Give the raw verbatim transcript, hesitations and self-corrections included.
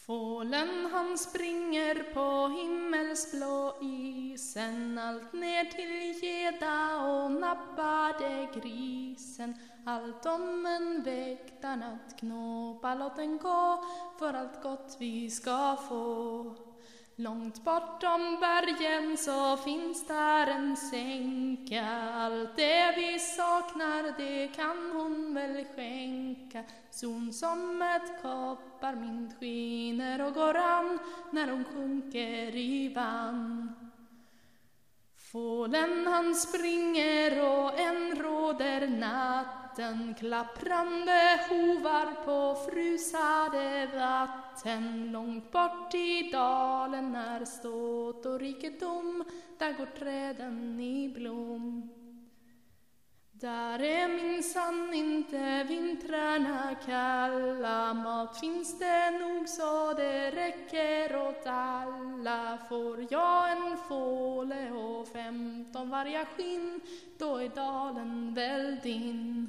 Fålen han springer på himmelsblå isen, allt ner till geda och nappade grisen. Allt om en väktarn att knåpa, låt den gå, för allt gott vi ska få. Långt bortom bergen så finns där en sänka, allt det vi saknar det kan hon väl skänka. Sol som ett kopparmynt skiner och går an när hon sjunker i vann. Fålen han springer och en råder natten, klapprande hovar på frusade vatten. Långt bort i dalen är ståt och rikedom, där går träden i blom. Där är minsann inte vintrarna kalla, mat finns det nog så det räcker åt alla. Får jag en fåle och femton vargar skinn, då är dalen väl din.